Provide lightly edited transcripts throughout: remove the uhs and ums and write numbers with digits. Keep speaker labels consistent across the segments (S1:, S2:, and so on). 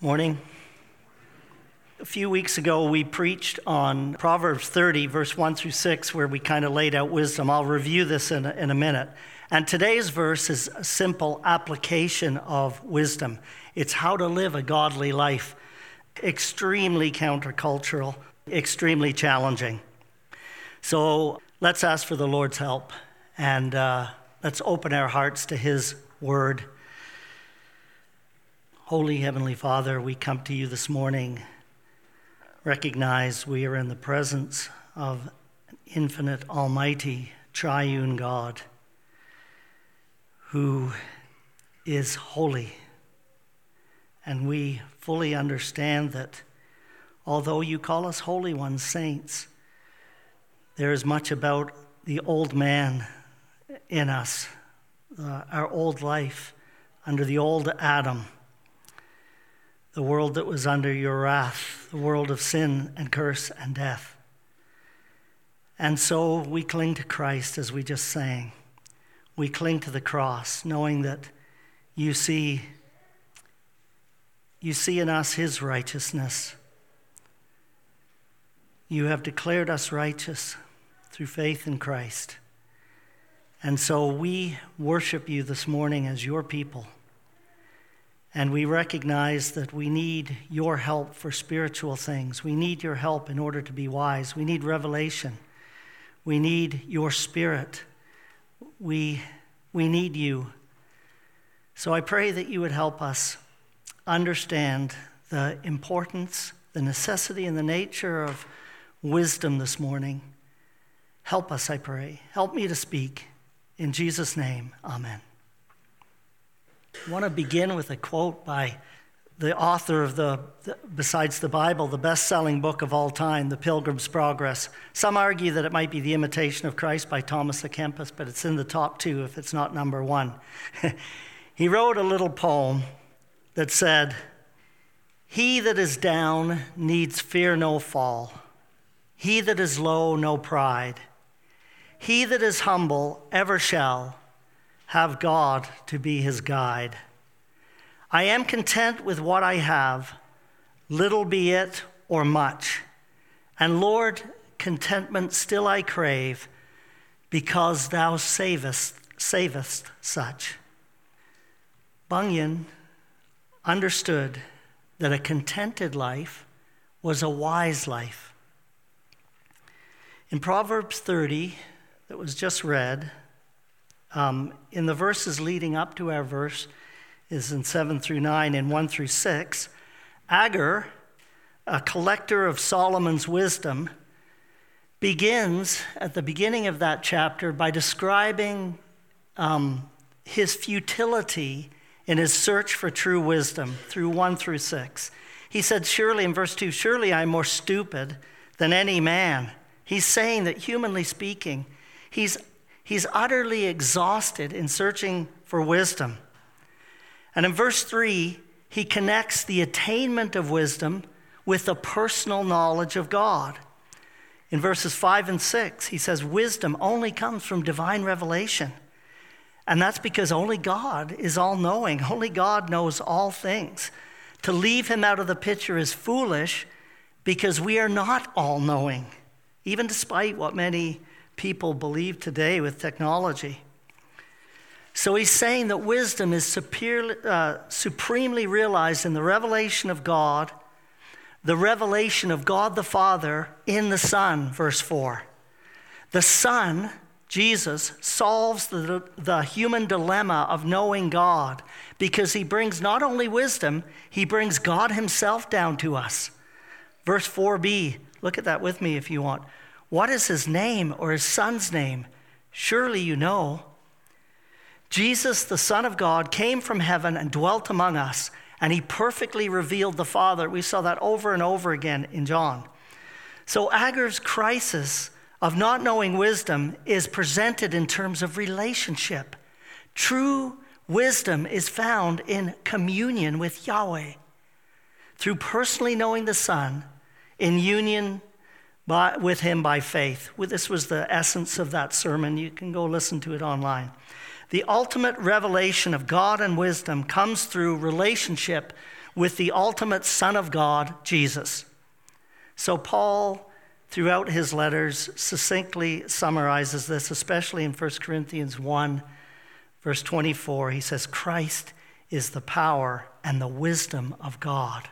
S1: Morning. A few weeks ago, we preached on Proverbs 30, verse 1 through 6, where we kind of laid out wisdom. I'll review this in a minute. And today's verse is a simple application of wisdom. It's how to live a godly life. Extremely countercultural, extremely challenging. So let's ask for the Lord's help, and let's open our hearts to His word. Holy Heavenly Father, we come to you this morning, recognize we are in the presence of an infinite, almighty, triune God who is holy. And we fully understand that although you call us holy ones, saints, there is much about the old man in us, our old life under the old Adam, the world that was under your wrath, the world of sin and curse and death. And so we cling to Christ, as we just sang. We cling to the cross, knowing that you see in us His righteousness. You have declared us righteous through faith in Christ. And so we worship you this morning as your people. And we recognize that we need your help for spiritual things. We need your help in order to be wise. We need revelation. We need your Spirit. We need you. So I pray that you would help us understand the importance, the necessity, and the nature of wisdom this morning. Help us, I pray. Help me to speak. In Jesus' name, amen. I want to begin with a quote by the author of besides the Bible, the best-selling book of all time, The Pilgrim's Progress. Some argue that it might be The Imitation of Christ by Thomas à Kempis, but it's in the top two if it's not number one. He wrote a little poem that said, "He that is down needs fear no fall. He that is low, no pride. He that is humble ever shall have God to be his guide. I am content with what I have, little be it or much. And Lord, contentment still I crave, because thou savest such." Bunyan understood that a contented life was a wise life. In Proverbs 30, that was just read, in the verses leading up to our verse, is in 7 through 9 and 1 through 6, Agur, a collector of Solomon's wisdom, begins at the beginning of that chapter by describing his futility in his search for true wisdom through 1 through 6. He said, surely, in verse 2, surely I am more stupid than any man. He's saying that, humanly speaking, he's utterly exhausted in searching for wisdom. And in verse 3, he connects the attainment of wisdom with the personal knowledge of God. In verses 5 and 6, he says wisdom only comes from divine revelation. And that's because only God is all-knowing. Only God knows all things. To leave him out of the picture is foolish, because we are not all-knowing, even despite what many people believe today with technology. So he's saying that wisdom is supremely realized in the revelation of God, the revelation of God the Father in the Son, verse 4. The Son, Jesus, solves the human dilemma of knowing God, because he brings not only wisdom, he brings God himself down to us. Verse 4b, look at that with me if you want. What is his name, or his son's name? Surely you know. Jesus, the Son of God, came from heaven and dwelt among us, and he perfectly revealed the Father. We saw that over and over again in John. So Agur's crisis of not knowing wisdom is presented in terms of relationship. True wisdom is found in communion with Yahweh, through personally knowing the Son, in union with him by faith. This was the essence of that sermon. You can go listen to it online. The ultimate revelation of God and wisdom comes through relationship with the ultimate Son of God, Jesus. So Paul, throughout his letters, succinctly summarizes this, especially in 1 Corinthians 1, verse 24. He says, Christ is the power and the wisdom of God.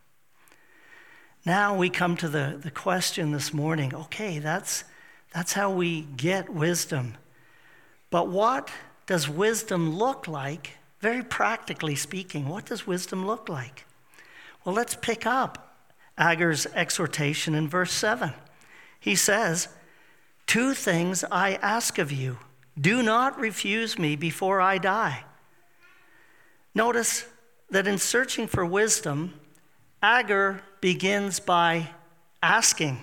S1: Now we come to the question this morning, okay, that's how we get wisdom. But what does wisdom look like, very practically speaking? What does wisdom look like? Well, let's pick up Agur's exhortation in verse 7. He says, 2 things I ask of you. Do not refuse me before I die. Notice that in searching for wisdom, Agur begins by asking.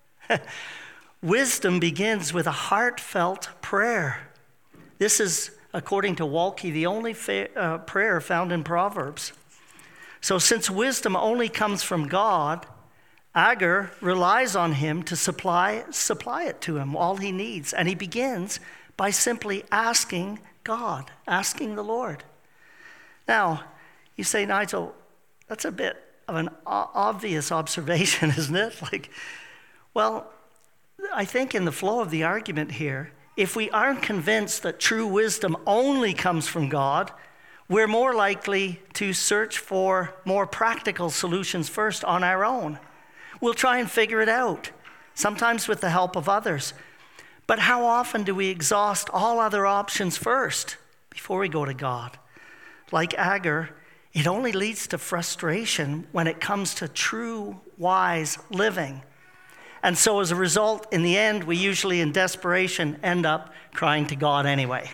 S1: Wisdom begins with a heartfelt prayer. This is, according to Walke, the only prayer found in Proverbs. So since wisdom only comes from God, Agur relies on him to supply it to him, all he needs. And he begins by simply asking God, asking the Lord. Now, you say, Nigel, that's a bit of an obvious observation, isn't it? Well, I think in the flow of the argument here, if we aren't convinced that true wisdom only comes from God, we're more likely to search for more practical solutions first on our own. We'll try and figure it out, sometimes with the help of others. But how often do we exhaust all other options first before we go to God? Like Agur, it only leads to frustration when it comes to true, wise living. And so as a result, in the end, we usually in desperation end up crying to God anyway.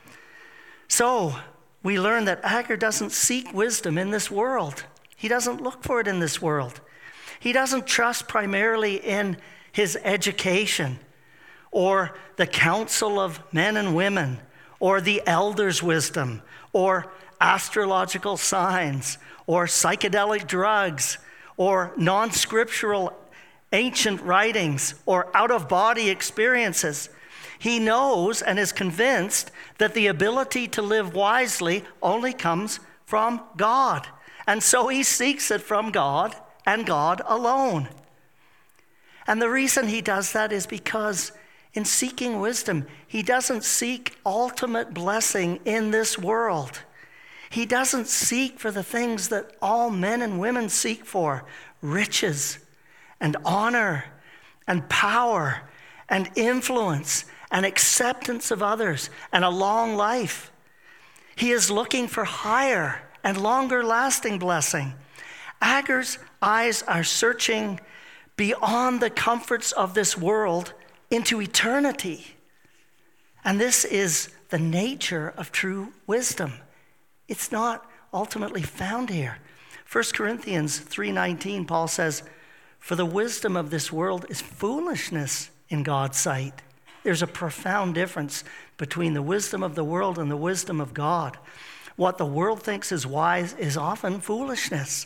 S1: So we learn that Agur doesn't seek wisdom in this world. He doesn't look for it in this world. He doesn't trust primarily in his education or the counsel of men and women or the elders' wisdom or astrological signs or psychedelic drugs or non-scriptural ancient writings or out-of-body experiences. He knows and is convinced that the ability to live wisely only comes from God. And so he seeks it from God and God alone. And the reason he does that is because in seeking wisdom, he doesn't seek ultimate blessing in this world. He doesn't seek for the things that all men and women seek for, riches and honor and power and influence and acceptance of others and a long life. He is looking for higher and longer lasting blessing. Agur's eyes are searching beyond the comforts of this world into eternity. And this is the nature of true wisdom. It's not ultimately found here. 1 Corinthians 3:19, Paul says, for the wisdom of this world is foolishness in God's sight. There's a profound difference between the wisdom of the world and the wisdom of God. What the world thinks is wise is often foolishness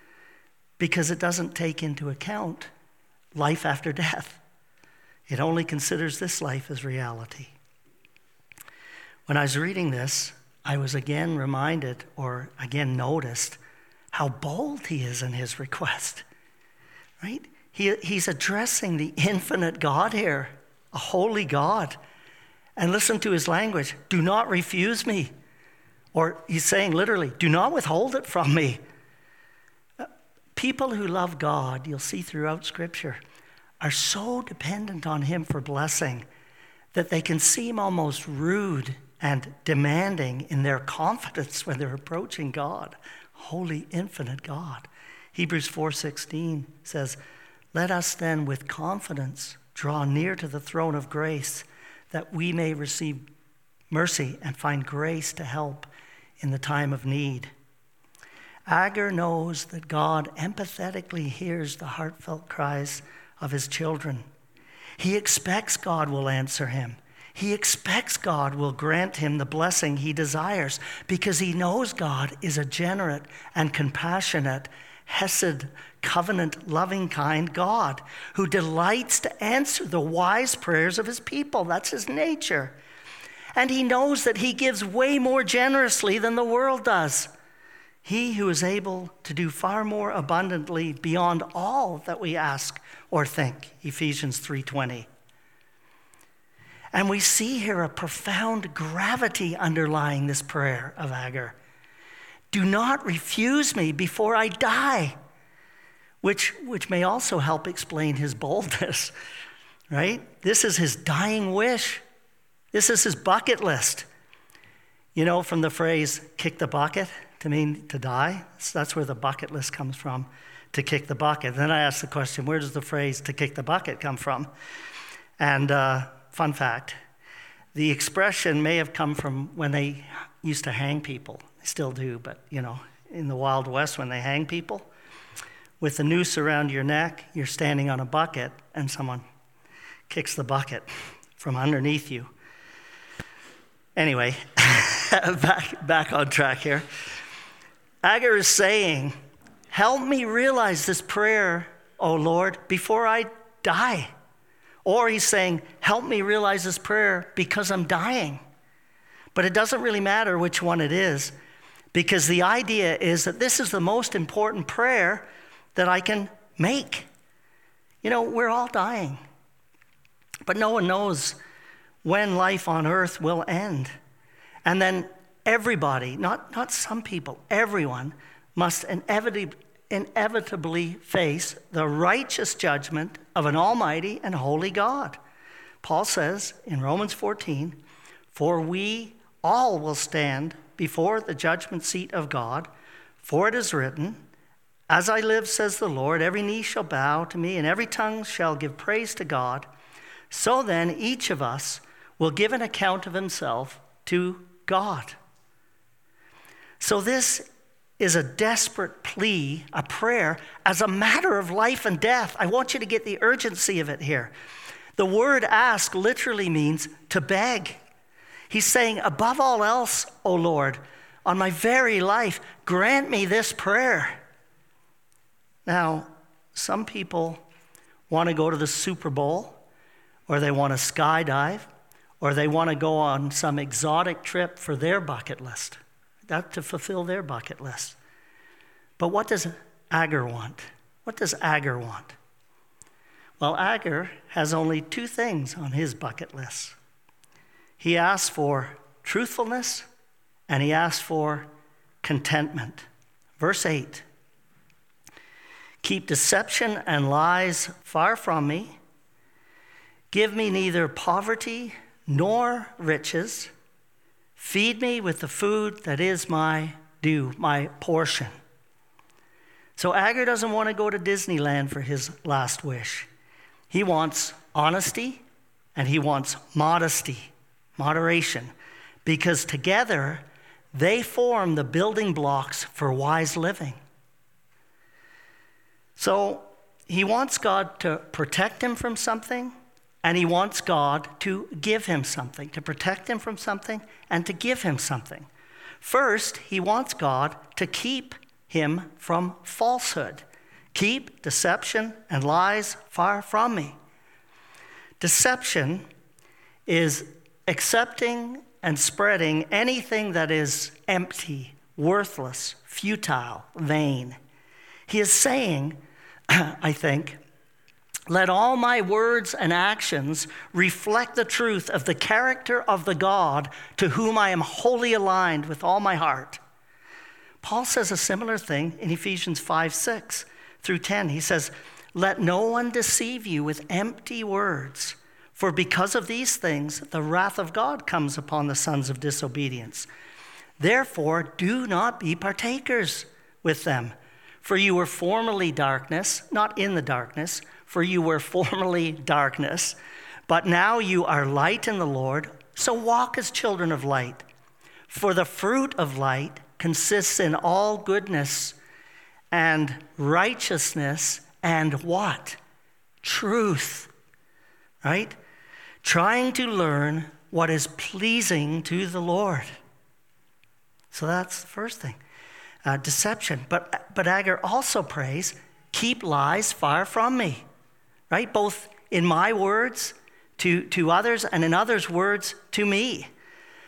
S1: because it doesn't take into account life after death. It only considers this life as reality. When I was reading this, I was again reminded or again noticed how bold he is in his request, right? He's addressing the infinite God here, a holy God. And listen to his language. Do not refuse me. Or he's saying literally, do not withhold it from me. People who love God, you'll see throughout Scripture, are so dependent on him for blessing that they can seem almost rude and demanding in their confidence when they're approaching God, holy, infinite God. Hebrews 4:16 says, let us then with confidence draw near to the throne of grace that we may receive mercy and find grace to help in the time of need. Agur knows that God empathetically hears the heartfelt cries of his children. He expects God will answer him. He expects God will grant him the blessing he desires because he knows God is a generous and compassionate, hesed, covenant, loving, kind God who delights to answer the wise prayers of his people. That's his nature. And he knows that he gives way more generously than the world does. He who is able to do far more abundantly beyond all that we ask or think, Ephesians 3:20. And we see here a profound gravity underlying this prayer of Agur. Do not refuse me before I die, which may also help explain his boldness, right? This is his dying wish. This is his bucket list. You know, from the phrase, kick the bucket, to mean to die. So that's where the bucket list comes from, to kick the bucket. Then I asked the question, where does the phrase to kick the bucket come from? And fun fact, the expression may have come from when they used to hang people. They still do, but you know, in the Wild West when they hang people, with a noose around your neck, you're standing on a bucket and someone kicks the bucket from underneath you. Anyway, back on track here. Agur is saying, help me realize this prayer, O Lord, before I die. Or he's saying, help me realize this prayer because I'm dying. But it doesn't really matter which one it is, because the idea is that this is the most important prayer that I can make. You know, we're all dying. But no one knows when life on earth will end. And then everybody, not some people, everyone must inevitably face the righteous judgment of an almighty and holy God. Paul says in Romans 14, for we all will stand before the judgment seat of God, for it is written, as I live, says the Lord, every knee shall bow to me and every tongue shall give praise to God. So then each of us will give an account of himself to God. So this is a desperate plea, a prayer, as a matter of life and death. I want you to get the urgency of it here. The word ask literally means to beg. He's saying, above all else, O Lord, on my very life, grant me this prayer. Now, some people want to go to the Super Bowl, or they want to skydive, or they want to go on some exotic trip for their bucket list. That to fulfill their bucket list. But what does Agur want? What does Agur want? Well, Agur has only two things on his bucket list. He asks for truthfulness and he asks for contentment. Verse 8. Keep deception and lies far from me. Give me neither poverty nor riches. Feed me with the food that is my due, my portion. So Agur doesn't want to go to Disneyland for his last wish. He wants honesty and he wants modesty, moderation, because together they form the building blocks for wise living. So he wants God to protect him from something, and he wants God to give him something, to protect him from something and to give him something. First, he wants God to keep him from falsehood. Keep deception and lies far from me. Deception is accepting and spreading anything that is empty, worthless, futile, vain. He is saying, I think, let all my words and actions reflect the truth of the character of the God to whom I am wholly aligned with all my heart. Paul says a similar thing in Ephesians 5:6 through 10. He says, let no one deceive you with empty words, for because of these things, the wrath of God comes upon the sons of disobedience. Therefore, do not be partakers with them. For you were formerly darkness, not in the darkness, for you were formerly darkness, but now you are light in the Lord, so walk as children of light. For the fruit of light consists in all goodness and righteousness and what? Truth, right? Trying to learn what is pleasing to the Lord. So that's the first thing. Deception. But Agur also prays, keep lies far from me, right? Both in my words to others and in others' words to me.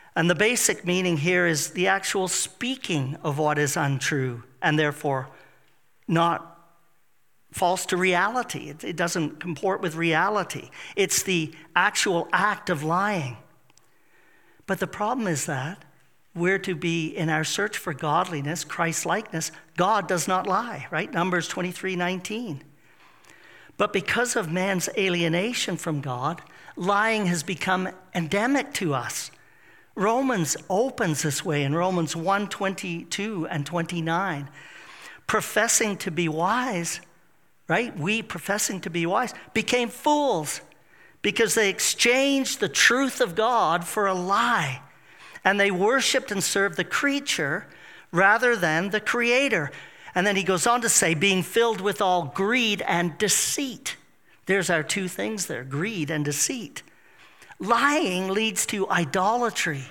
S1: And the basic meaning here is the actual speaking of what is untrue and therefore not false to reality. It doesn't comport with reality. It's the actual act of lying. But the problem is that we're to be, in our search for godliness, Christ-likeness, God does not lie, right? Numbers 23:19. But because of man's alienation from God, lying has become endemic to us. Romans opens this way in Romans 1:22 and 29. Professing to be wise, right? We professing to be wise became fools because they exchanged the truth of God for a lie. And they worshiped and served the creature rather than the Creator. And then he goes on to say, being filled with all greed and deceit. There's our two things there, greed and deceit. Lying leads to idolatry.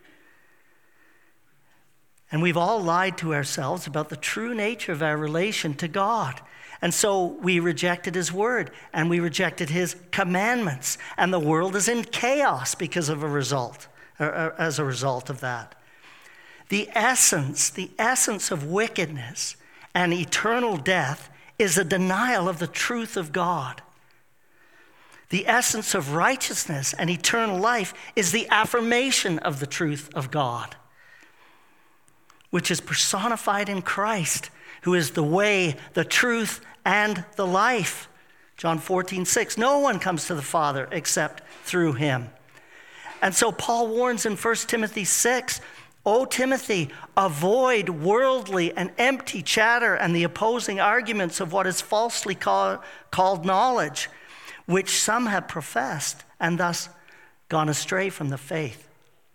S1: And we've all lied to ourselves about the true nature of our relation to God. And so we rejected his word and we rejected his commandments. And the world is in chaos because of as a result of that. The essence of wickedness and eternal death is a denial of the truth of God. The essence of righteousness and eternal life is the affirmation of the truth of God, which is personified in Christ, who is the way, the truth, and the life. John 14:6, no one comes to the Father except through him. And so Paul warns in 1 Timothy 6, O Timothy, avoid worldly and empty chatter and the opposing arguments of what is falsely called knowledge, which some have professed and thus gone astray from the faith.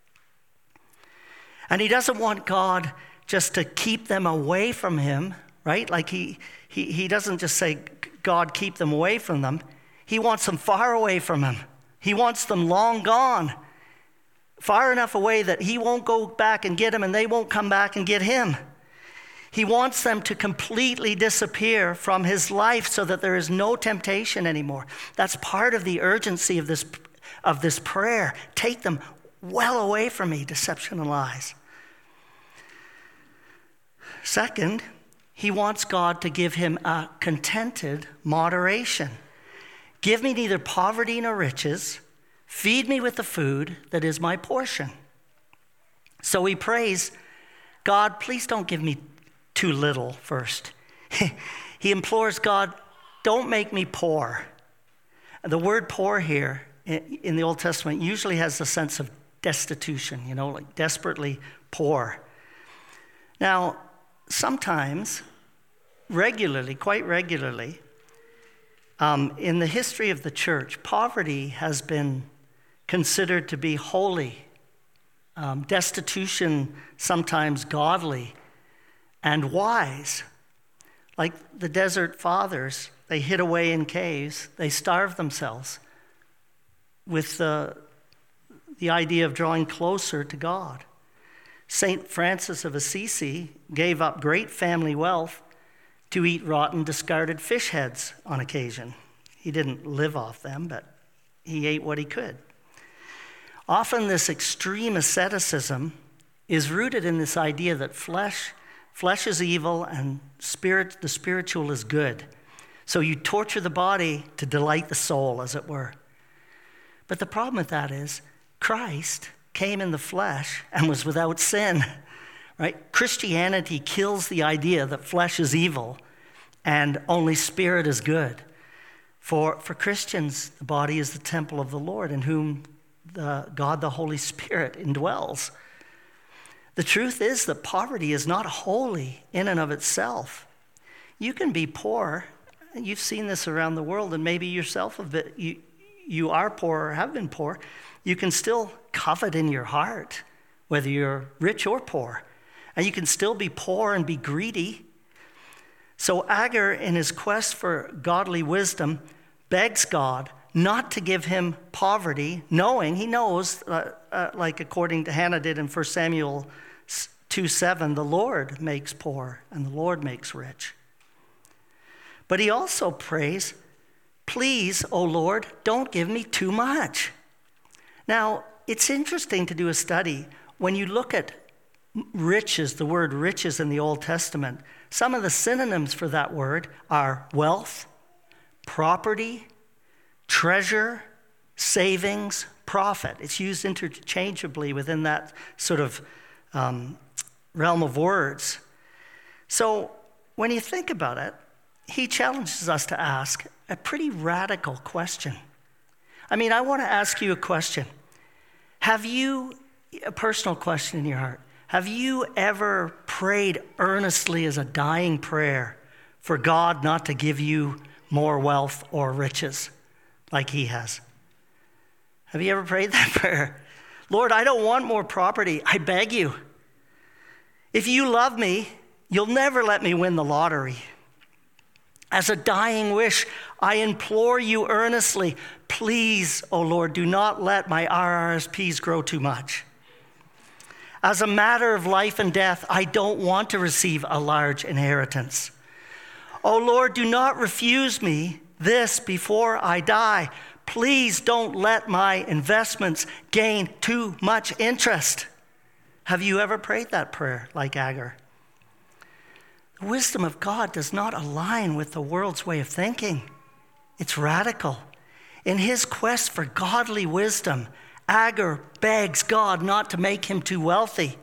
S1: And he doesn't want God just to keep them away from him, right? Like he doesn't just say, God, keep them away from them. He wants them far away from him. He wants them long gone, far enough away that he won't go back and get them and they won't come back and get him. He wants them to completely disappear from his life so that there is no temptation anymore. That's part of the urgency of this prayer. Take them well away from me, deception and lies. Second, he wants God to give him a contented moderation. Give me neither poverty nor riches. Feed me with the food that is my portion. So he prays, God, please don't give me too little first. He implores God, don't make me poor. The word poor here in the Old Testament usually has the sense of destitution, like desperately poor. Now, sometimes, quite regularly, in the history of the church, poverty has been considered to be holy, destitution sometimes godly, and wise. Like the desert fathers, they hid away in caves, they starved themselves with the idea of drawing closer to God. St. Francis of Assisi gave up great family wealth to eat rotten, discarded fish heads on occasion. He didn't live off them, but he ate what he could. Often this extreme asceticism is rooted in this idea that flesh is evil and the spiritual is good. So you torture the body to delight the soul, as it were. But the problem with that is Christ came in the flesh and was without sin, right? Christianity kills the idea that flesh is evil and only spirit is good. For Christians, the body is the temple of the Lord in whom God, the Holy Spirit, indwells. The truth is that poverty is not holy in and of itself. You can be poor. You've seen this around the world, and maybe yourself a bit. You are poor or have been poor. You can still covet in your heart, whether you're rich or poor. And you can still be poor and be greedy. So Agur, in his quest for godly wisdom, begs God not to give him poverty, he knows, like according to Hannah did in 1 Samuel 2:7, the Lord makes poor and the Lord makes rich. But he also prays, please, O Lord, don't give me too much. Now, it's interesting to do a study. When you look at riches, the word riches in the Old Testament, some of the synonyms for that word are wealth, property, treasure, savings, profit. It's used interchangeably within that sort of realm of words. So when you think about it, he challenges us to ask a pretty radical question. I mean, I want to ask you a question. Have you, a personal question in your heart, have you ever prayed earnestly as a dying prayer for God not to give you more wealth or riches like he has? Have you ever prayed that prayer? Lord, I don't want more property. I beg you. If you love me, you'll never let me win the lottery. As a dying wish, I implore you earnestly, please, O Lord, do not let my RRSPs grow too much. As a matter of life and death, I don't want to receive a large inheritance. O Lord, do not refuse me this before I die. Please don't let my investments gain too much interest. Have you ever prayed that prayer like Agur? The wisdom of God does not align with the world's way of thinking. It's radical. In his quest for godly wisdom, Agur begs God not to make him too wealthy.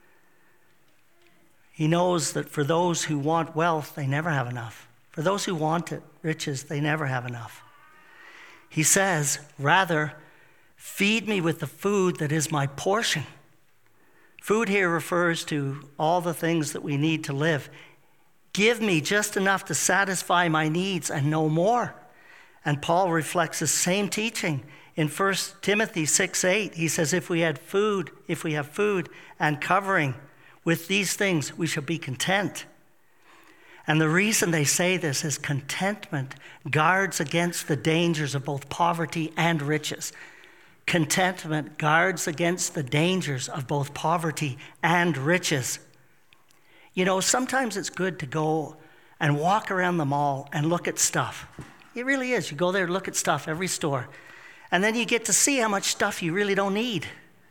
S1: He knows that for those who want wealth, they never have enough. For those who want it, riches, they never have enough. He says, rather, feed me with the food that is my portion. Food here refers to all the things that we need to live. Give me just enough to satisfy my needs and no more. And Paul reflects the same teaching in 1 Timothy 6:8. He says, if we have food and covering, with these things we shall be content. And the reason they say this is contentment guards against the dangers of both poverty and riches. Contentment guards against the dangers of both poverty and riches. You know, sometimes it's good to go and walk around the mall and look at stuff. It really is. You go there and look at stuff, every store. And then you get to see how much stuff you really don't need.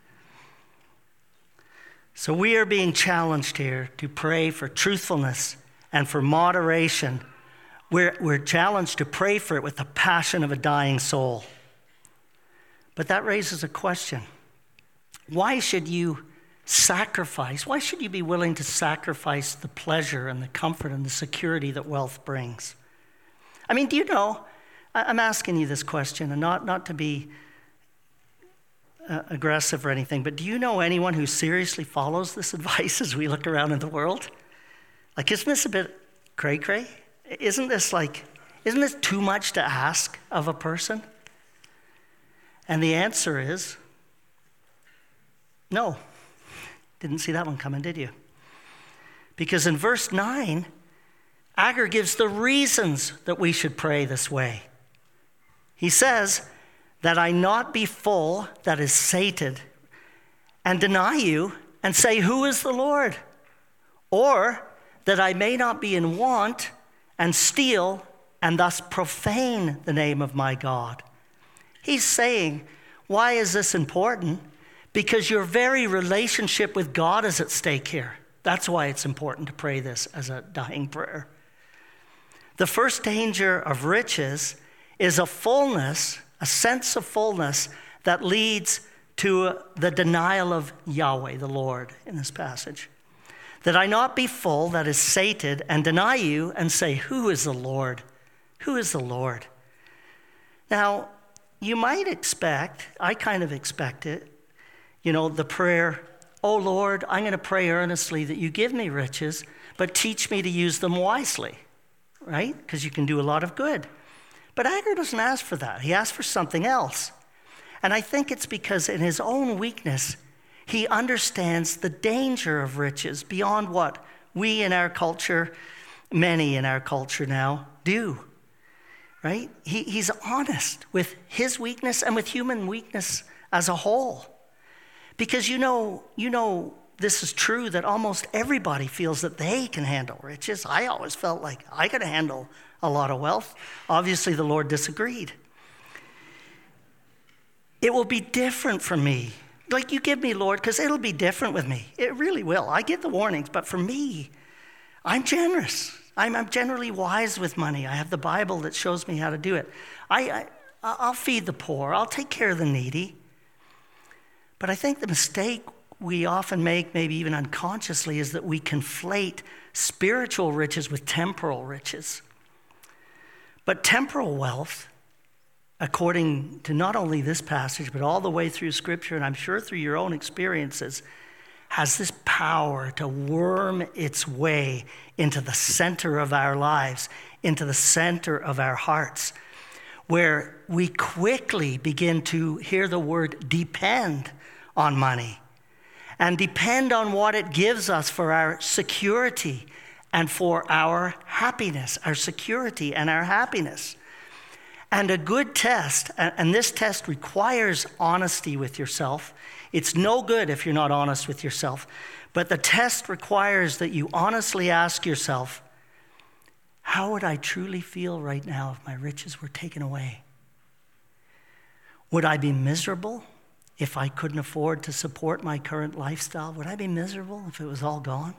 S1: So we are being challenged here to pray for truthfulness and for moderation. We're challenged to pray for it with the passion of a dying soul. But that raises a question. Why should you sacrifice? Why should you be willing to sacrifice the pleasure and the comfort and the security that wealth brings? I mean, do you know, I'm asking you this question, and not to be aggressive or anything, but do you know anyone who seriously follows this advice as we look around in the world? Like, isn't this a bit cray-cray? Isn't this too much to ask of a person? And the answer is no. Didn't see that one coming, did you? Because in verse 9, Agur gives the reasons that we should pray this way. He says, that I not be full, that is sated, and deny you, and say, who is the Lord? Or that I may not be in want, and steal, and thus profane the name of my God. He's saying, why is this important? Because your very relationship with God is at stake here. That's why it's important to pray this as a dying prayer. The first danger of riches is a fullness, a sense of fullness that leads to the denial of Yahweh, the Lord, in this passage. That I not be full, that is sated, and deny you, and say, who is the Lord? Who is the Lord? Now, you might expect, I kind of expect it, the prayer, oh Lord, I'm going to pray earnestly that you give me riches, but teach me to use them wisely, right? Because you can do a lot of good. But Agur doesn't ask for that. He asks for something else. And I think it's because in his own weakness, he understands the danger of riches beyond what we in our culture, many in our culture now, do. Right? He's honest with his weakness and with human weakness as a whole. Because you know this is true that almost everybody feels that they can handle riches. I always felt like I could handle a lot of wealth. Obviously, the Lord disagreed. it will be different for me. Like you give me, Lord, because it'll be different with me. It really will. I get the warnings, but for me, I'm generous. I'm generally wise with money. I have the Bible that shows me how to do it. I'll feed the poor. I'll take care of the needy. But I think the mistake we often make, maybe even unconsciously, is that we conflate spiritual riches with temporal riches. But temporal wealth, according to not only this passage, but all the way through Scripture, and I'm sure through your own experiences, has this power to worm its way into the center of our lives, into the center of our hearts, where we quickly begin to hear the word depend on money and depend on what it gives us for our security and for our happiness, our security and our happiness. And a good test, and this test requires honesty with yourself. It's no good if you're not honest with yourself. But the test requires that you honestly ask yourself, how would I truly feel right now if my riches were taken away? Would I be miserable if I couldn't afford to support my current lifestyle? Would I be miserable if it was all gone?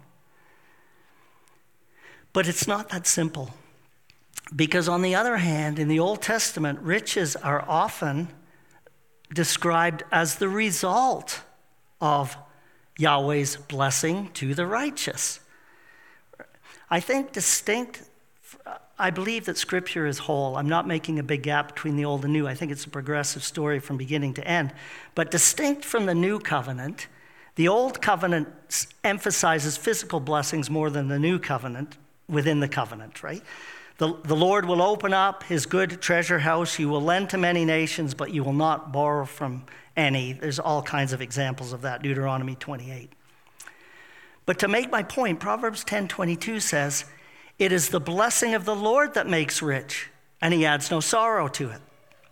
S1: But it's not that simple. Because on the other hand, in the Old Testament, riches are often described as the result of Yahweh's blessing to the righteous. I believe that Scripture is whole. I'm not making a big gap between the Old and New. I think it's a progressive story from beginning to end. But distinct from the New Covenant, the Old Covenant emphasizes physical blessings more than the New Covenant within the covenant, right? The Lord will open up his good treasure house. You will lend to many nations, but you will not borrow from any. There's all kinds of examples of that, Deuteronomy 28. But to make my point, Proverbs 10:22 says, it is the blessing of the Lord that makes rich, and he adds no sorrow to it.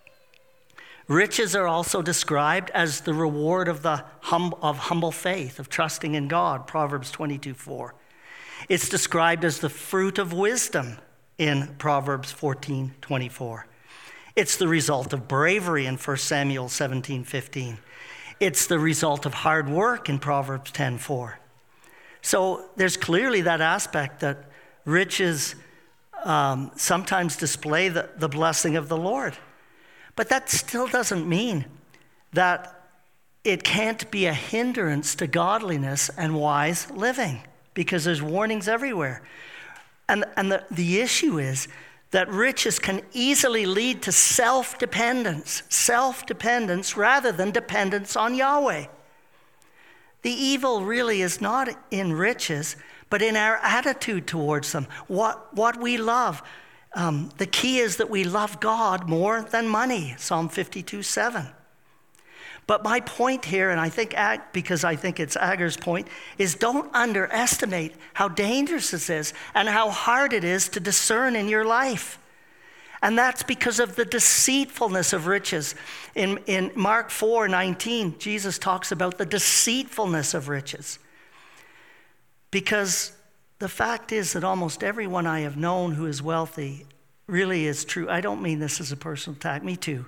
S1: Riches are also described as the reward of humble faith, of trusting in God, Proverbs 22:4. It's described as the fruit of wisdom in Proverbs 14:24. It's the result of bravery in 1 Samuel 17:15. It's the result of hard work in Proverbs 10:4. So there's clearly that aspect that riches sometimes display the blessing of the Lord. But that still doesn't mean that it can't be a hindrance to godliness and wise living, because there's warnings everywhere. And the issue is that riches can easily lead to self-dependence rather than dependence on Yahweh. The evil really is not in riches, but in our attitude towards them, what we love. The key is that we love God more than money, Psalm 52:7. But my point here, and I think because I think it's Agar's point, is don't underestimate how dangerous this is and how hard it is to discern in your life. And that's because of the deceitfulness of riches. In Mark 4:19, Jesus talks about the deceitfulness of riches. Because the fact is that almost everyone I have known who is wealthy really is true. I don't mean this as a personal attack, me too,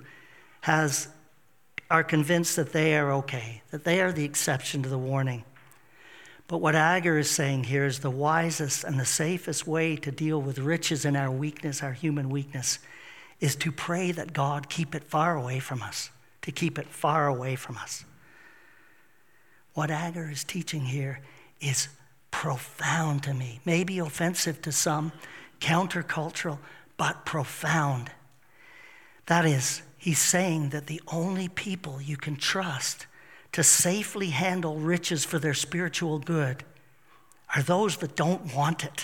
S1: are convinced that they are okay, that they are the exception to the warning. But what Agar is saying here is the wisest and the safest way to deal with riches in our weakness, our human weakness, is to pray that God keep it far away from us, to keep it far away from us. What Agar is teaching here is profound to me, maybe offensive to some, countercultural, but profound. That is, he's saying that the only people you can trust to safely handle riches for their spiritual good are those that don't want it.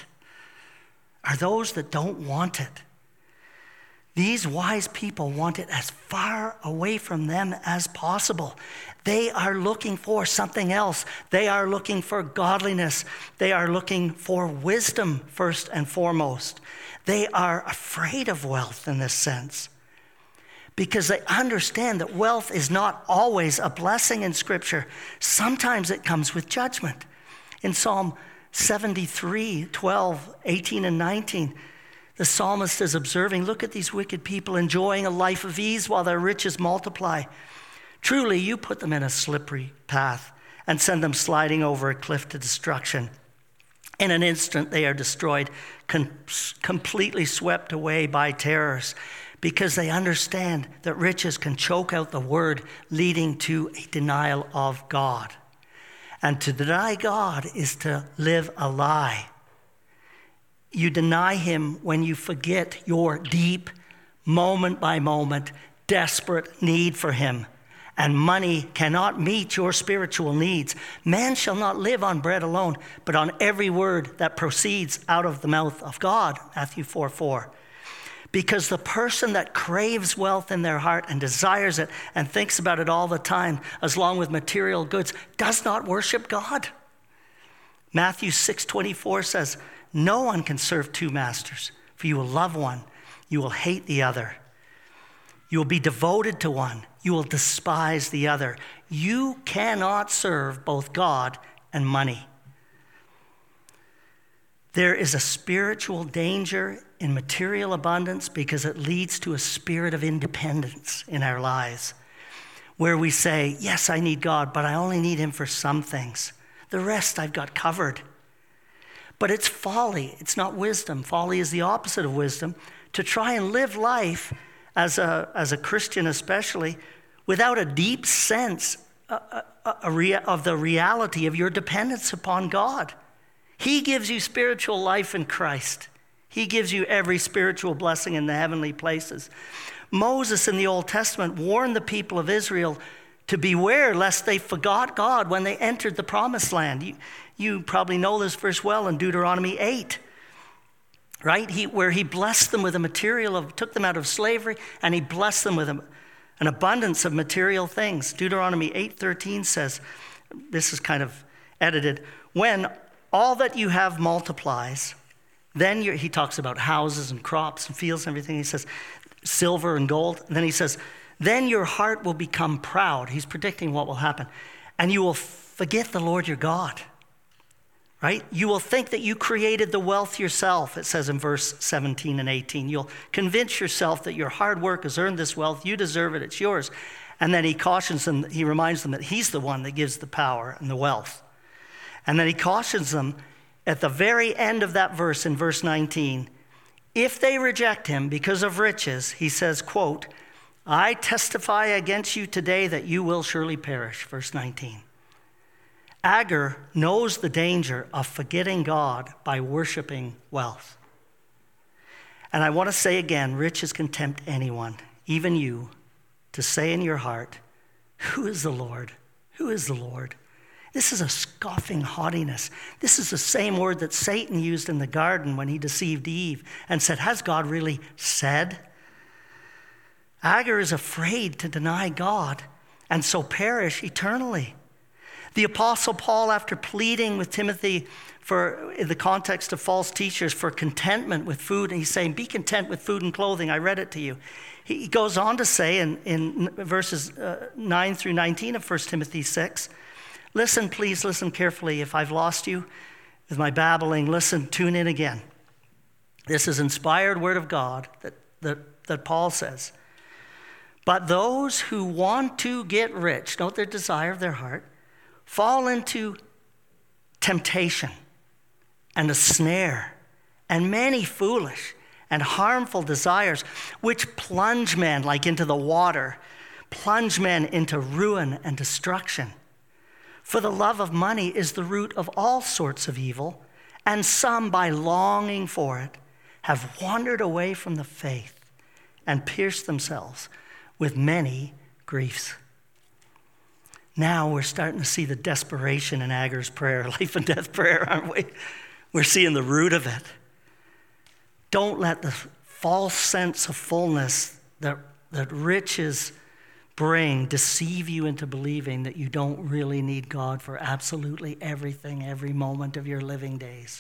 S1: These wise people want it as far away from them as possible. They are looking for something else. They are looking for godliness. They are looking for wisdom first and foremost. They are afraid of wealth in this sense, because they understand that wealth is not always a blessing in Scripture. Sometimes it comes with judgment. In Psalm 73:12, 18, and 19, the psalmist is observing, look at these wicked people enjoying a life of ease while their riches multiply. Truly, you put them in a slippery path and send them sliding over a cliff to destruction. In an instant, they are destroyed, completely swept away by terrors, because they understand that riches can choke out the word, leading to a denial of God. And to deny God is to live a lie. You deny him when you forget your deep, moment by moment, desperate need for him. And money cannot meet your spiritual needs. Man shall not live on bread alone, but on every word that proceeds out of the mouth of God, Matthew 4:4. Because the person that craves wealth in their heart and desires it and thinks about it all the time, as long with material goods, does not worship God. Matthew 6:24 says, no one can serve two masters, for you will love one, you will hate the other. You will be devoted to one, you will despise the other. You cannot serve both God and money. There is a spiritual danger in material abundance because it leads to a spirit of independence in our lives, where we say, yes, I need God, but I only need him for some things. The rest I've got covered. But it's folly. It's not wisdom. Folly is the opposite of wisdom. To try and live life as a Christian especially, without a deep sense of the reality of your dependence upon God. He gives you spiritual life in Christ. He gives you every spiritual blessing in the heavenly places. Moses in the Old Testament warned the people of Israel to beware lest they forgot God when they entered the promised land. You probably know this verse well in Deuteronomy 8. Right? Where he blessed them with a material took them out of slavery, and he blessed them with an abundance of material things. Deuteronomy 8:13 says, this is kind of edited, when all that you have multiplies, then he talks about houses and crops and fields and everything. He says, silver and gold. And then he says, then your heart will become proud. He's predicting what will happen. And you will forget the Lord your God. Right? You will think that you created the wealth yourself, it says in verse 17 and 18. You'll convince yourself that your hard work has earned this wealth. You deserve it. It's yours. And then he cautions them, he reminds them that he's the one that gives the power and the wealth. And then he cautions them at the very end of that verse in verse 19. If they reject him because of riches, he says, quote, I testify against you today that you will surely perish. Verse 19. Agur knows the danger of forgetting God by worshiping wealth. And I want to say again, riches can tempt anyone, even you, to say in your heart, who is the Lord? Who is the Lord? This is a scoffing haughtiness. This is the same word that Satan used in the garden when he deceived Eve and said, has God really said? Agur is afraid to deny God and so perish eternally. The Apostle Paul, after pleading with Timothy for, in the context of false teachers, for contentment with food, and he's saying, be content with food and clothing. I read it to you. He goes on to say in verses 9 through 19 of 1 Timothy 6, listen, please listen carefully. If I've lost you with my babbling, listen, tune in again. This is inspired word of God that Paul says. But those who want to get rich, note their desire of their heart, fall into temptation and a snare and many foolish and harmful desires, which plunge men like into the water, plunge men into ruin and destruction. For the love of money is the root of all sorts of evil, and some, by longing for it, have wandered away from the faith and pierced themselves with many griefs. Now we're starting to see the desperation in Agur's prayer, life and death prayer, aren't we? We're seeing the root of it. Don't let the false sense of fullness that riches bring deceive you into believing that you don't really need God for absolutely everything, every moment of your living days.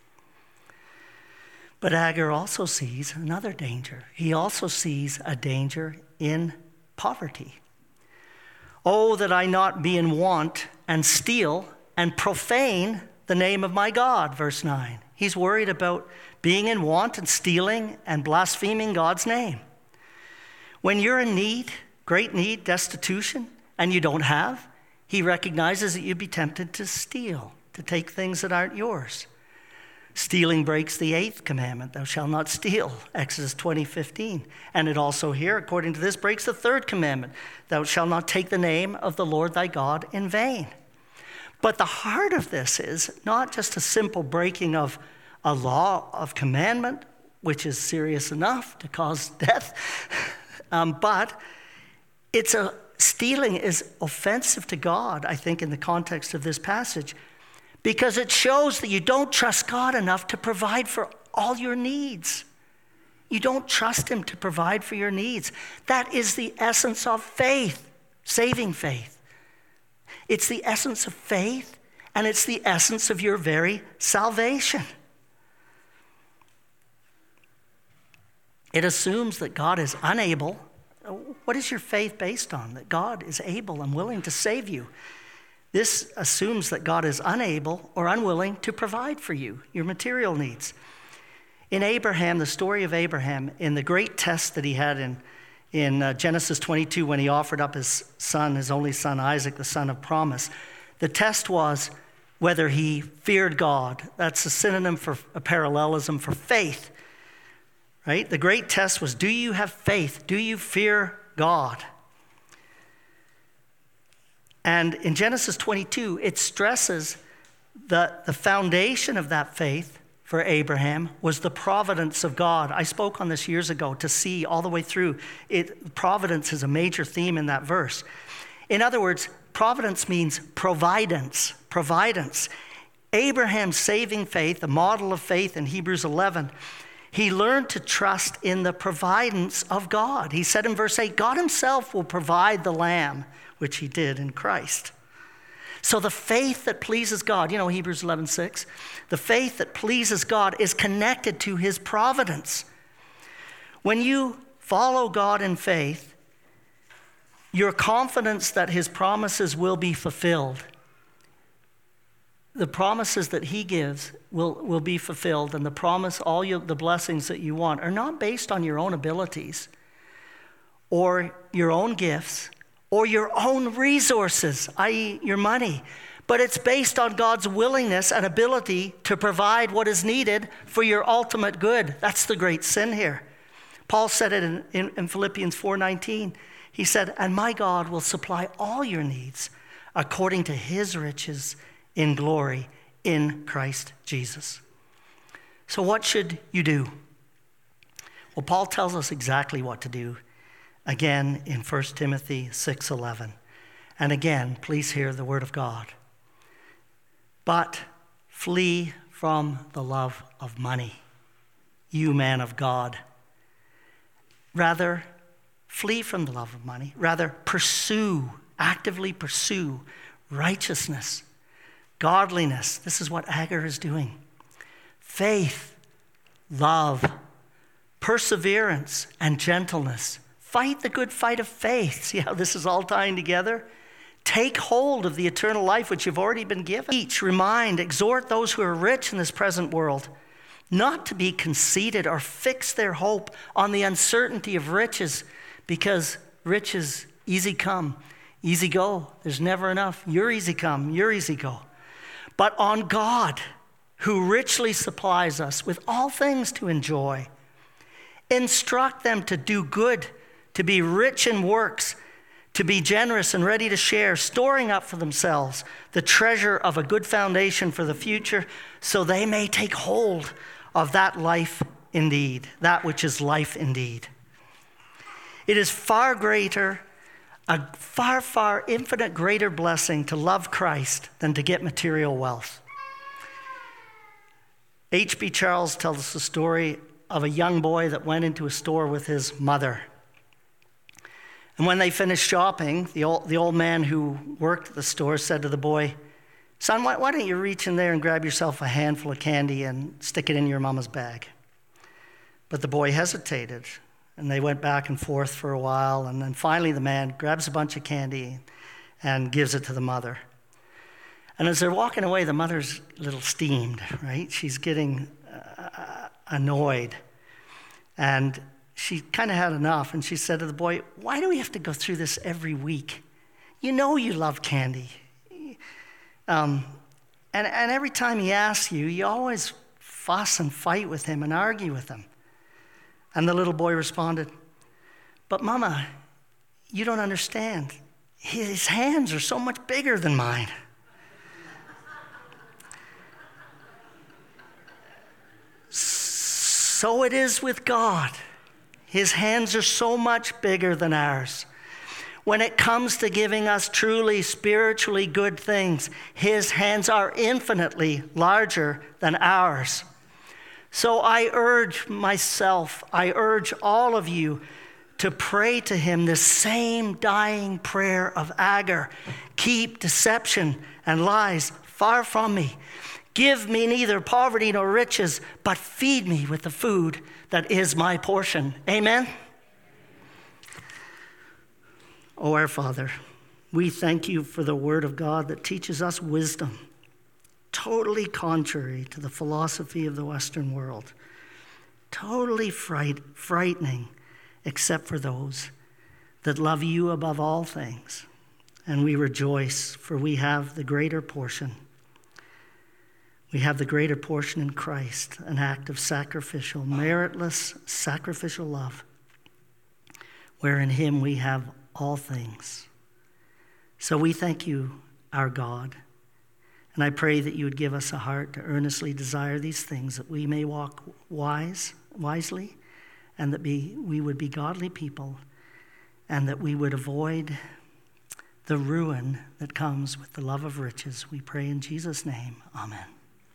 S1: But Agur also sees another danger. He also sees a danger in poverty. Oh, that I not be in want and steal and profane the name of my God, verse 9. He's worried about being in want and stealing and blaspheming God's name. When you're in need, great need, destitution, and you don't have, he recognizes that you'd be tempted to steal, to take things that aren't yours. Stealing breaks the 8th commandment, thou shalt not steal, Exodus 20:15. And it also here, according to this, breaks the 3rd commandment, thou shalt not take the name of the Lord thy God in vain. But the heart of this is not just a simple breaking of a law of commandment, which is serious enough to cause death, but stealing is offensive to God, I think, in the context of this passage, because it shows that you don't trust God enough to provide for all your needs. You don't trust him to provide for your needs. That is the essence of faith, saving faith. It's the essence of faith, and it's the essence of your very salvation. It assumes that God is unable. What is your faith based on? That God is able and willing to save you. This assumes that God is unable or unwilling to provide for you, your material needs. In Abraham, the story of Abraham, in the great test that he had in Genesis 22 when he offered up his son, his only son Isaac, the son of promise, the test was whether he feared God. That's a synonym for a parallelism for faith, right? The great test was, do you have faith? Do you fear God? And in Genesis 22, it stresses that the foundation of that faith for Abraham was the providence of God. I spoke on this years ago, to see all the way through. Providence is a major theme in that verse. In other words, providence means providence. Abraham's saving faith, the model of faith in Hebrews 11, he learned to trust in the providence of God. He said in verse 8, God himself will provide the lamb, which he did in Christ. So the faith that pleases God, Hebrews 11:6, the faith that pleases God is connected to his providence. When you follow God in faith, your confidence that his promises will be fulfilled, the promises that he gives will be fulfilled, and the blessings that you want are not based on your own abilities or your own gifts or your own resources, i.e. your money, but it's based on God's willingness and ability to provide what is needed for your ultimate good. That's the great sin here. Paul said it in Philippians 4:19. He said, and my God will supply all your needs according to his riches in glory in Christ Jesus. So what should you do? Well, Paul tells us exactly what to do. Again, in 1 Timothy 6:11. And again, please hear the word of God. But flee from the love of money, you man of God. Rather, flee from the love of money. Rather, actively pursue righteousness, godliness. This is what Agar is doing. Faith, love, perseverance, and gentleness. Fight the good fight of faith. See how this is all tying together? Take hold of the eternal life which you've already been given. Exhort those who are rich in this present world not to be conceited or fix their hope on the uncertainty of riches, because riches easy come, easy go. There's never enough. You're easy come, you're easy go. But on God, who richly supplies us with all things to enjoy. Instruct them to do good, to be rich in works, to be generous and ready to share, storing up for themselves the treasure of a good foundation for the future, so they may take hold of that life indeed, that which is life indeed. It is a far infinite greater blessing to love Christ than to get material wealth. H.B. Charles tells us the story of a young boy that went into a store with his mother. And when they finished shopping, the old man who worked at the store said to the boy, son, why don't you reach in there and grab yourself a handful of candy and stick it in your mama's bag? But the boy hesitated, and they went back and forth for a while, and then finally the man grabs a bunch of candy and gives it to the mother. And as they're walking away, the mother's a little steamed, right? She's getting annoyed. And she kind of had enough, and she said to the boy, why do we have to go through this every week? You know you love candy. And every time he asks you, you always fuss and fight with him and argue with him. And the little boy responded, but Mama, you don't understand. His hands are so much bigger than mine. So it is with God. His hands are so much bigger than ours. When it comes to giving us truly spiritually good things, his hands are infinitely larger than ours. So I urge myself, I urge all of you to pray to him the same dying prayer of Agar. Keep deception and lies far from me. Give me neither poverty nor riches, but feed me with the food that is my portion. Amen? Oh, our Father, we thank you for the word of God that teaches us wisdom, totally contrary to the philosophy of the Western world, totally frightening, except for those that love you above all things. And we rejoice, for we have the greater portion. We have the greater portion in Christ, an act of sacrificial, meritless, sacrificial love, where in him we have all things. So we thank you, our God, and I pray that you would give us a heart to earnestly desire these things, that we may walk wisely, and that we would be godly people, and that we would avoid the ruin that comes with the love of riches. We pray in Jesus' name. Amen.